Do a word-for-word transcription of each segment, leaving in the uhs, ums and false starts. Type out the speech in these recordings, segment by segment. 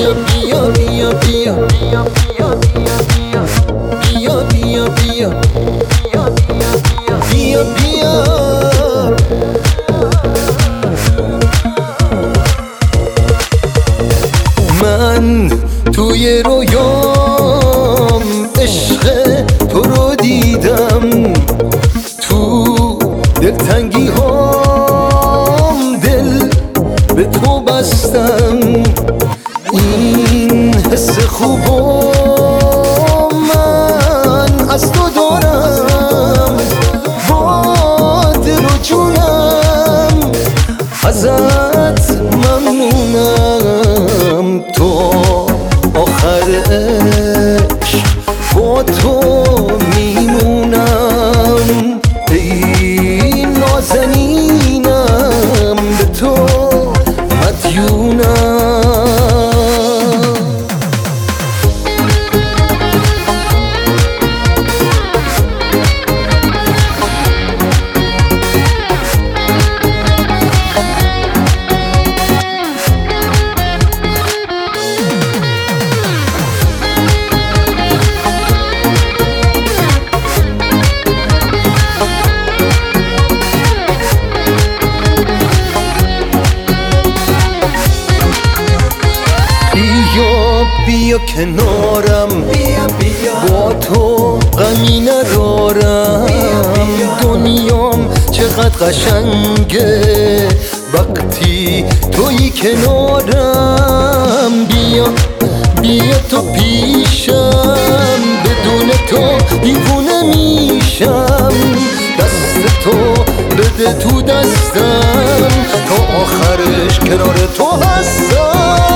بیا بیا بیا بیا بیا بیا بیا بیا بیا بیا بیا من توی رویام عشق تو رو دیدم، تو دلتنگی هام دل به تو بستم. این حس خوبو من از تو دارم، با دل و جونم ازت ممنونم. تو آخر عشق با تو میمونم، ای نازنینم به تو مدیونم. بیا بیا کنارم، بیا بیا با تو غمی ندارم. دنیام چقدر قشنگه وقتی تویی کنارم. بیا بیا تو پیشم، بدون تو دیوونه میشم. دست تو بده تو دستم، تا آخرش کنار تو هستم.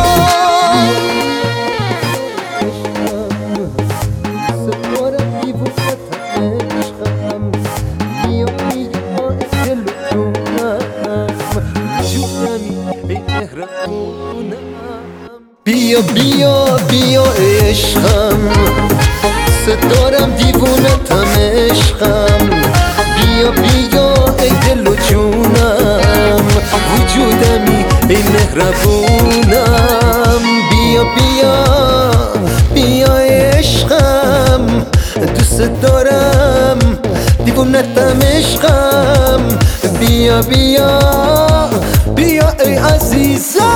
بیا بیا بیا عشقم، ستارم دیوونتم عشقم. بیا بیا ای دل و جونم، وجودمی ای مهربونم. بیا بیا بیا عشقم، دوست دارم دیوونتم عشقم. بیا بیا بیا ای عزیزم.